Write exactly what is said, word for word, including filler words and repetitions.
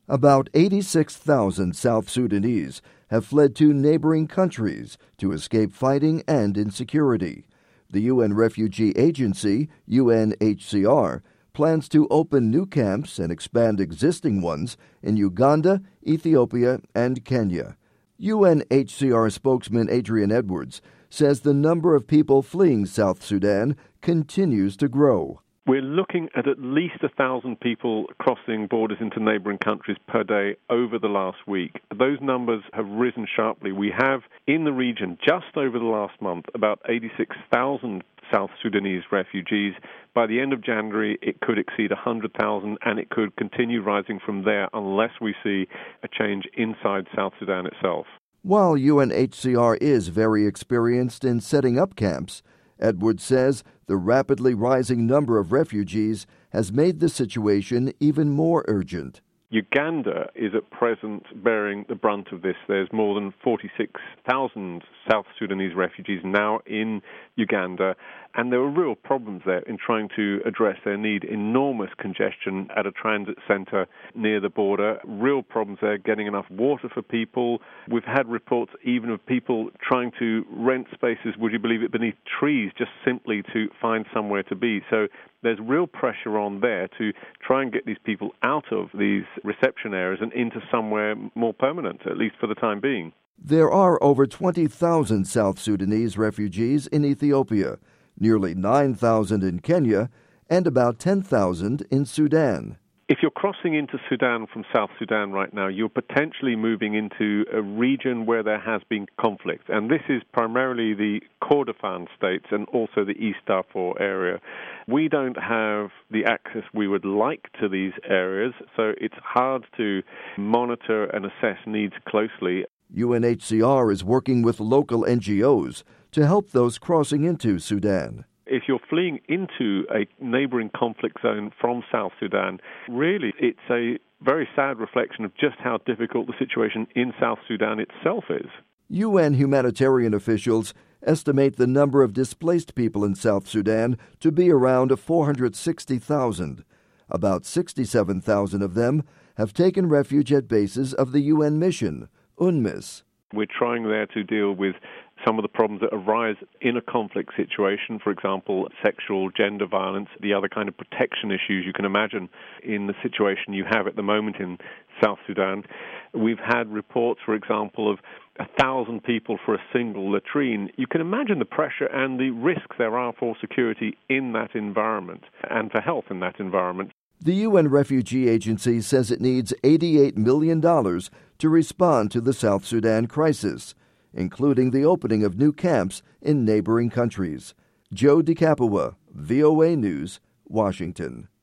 About eighty-six thousand South Sudanese have fled to neighboring countries to escape fighting and insecurity. The U N Refugee Agency, U N H C R, plans to open new camps and expand existing ones in Uganda, Ethiopia, and Kenya. U N H C R spokesman Adrian Edwards says the number of people fleeing South Sudan continues to grow. We're looking at at least one thousand people crossing borders into neighboring countries per day over the last week. Those numbers have risen sharply. We have, in the region, just over the last month, about eighty-six thousand South Sudanese refugees. By the end of January, it could exceed one hundred thousand, and it could continue rising from there unless we see a change inside South Sudan itself. While U N H C R is very experienced in setting up camps, Edwards says the rapidly rising number of refugees has made the situation even more urgent. Uganda is at present bearing the brunt of this. There's more than forty-six thousand South Sudanese refugees now in Uganda, and there are real problems there in trying to address their need. Enormous congestion at a transit center near the border, real problems there getting enough water for people. We've had reports even of people trying to rent spaces, would you believe it, beneath trees just simply to find somewhere to be. So there's real pressure on there to try and get these people out of these reception areas and into somewhere more permanent, at least for the time being. There are over twenty thousand South Sudanese refugees in Ethiopia, nearly nine thousand in Kenya, and about ten thousand in Sudan. If you're crossing into Sudan from South Sudan right now, you're potentially moving into a region where there has been conflict. And this is primarily the Kordofan states and also the East Darfur area. We don't have the access we would like to these areas, so it's hard to monitor and assess needs closely. U N H C R is working with local N G Os to help those crossing into Sudan. If you're fleeing into a neighboring conflict zone from South Sudan, really it's a very sad reflection of just how difficult the situation in South Sudan itself is. U N humanitarian officials estimate the number of displaced people in South Sudan to be around four hundred sixty thousand. About sixty-seven thousand of them have taken refuge at bases of the U N mission, UNMISS. We're trying there to deal with some of the problems that arise in a conflict situation, for example, sexual, gender violence, the other kind of protection issues you can imagine in the situation you have at the moment in South Sudan. We've had reports, for example, of a thousand people for a single latrine. You can imagine the pressure and the risks there are for security in that environment and for health in that environment. The U N Refugee Agency says it needs eighty-eight million dollars to respond to the South Sudan crisis, including the opening of new camps in neighboring countries. Joe DeCapua, V O A News, Washington.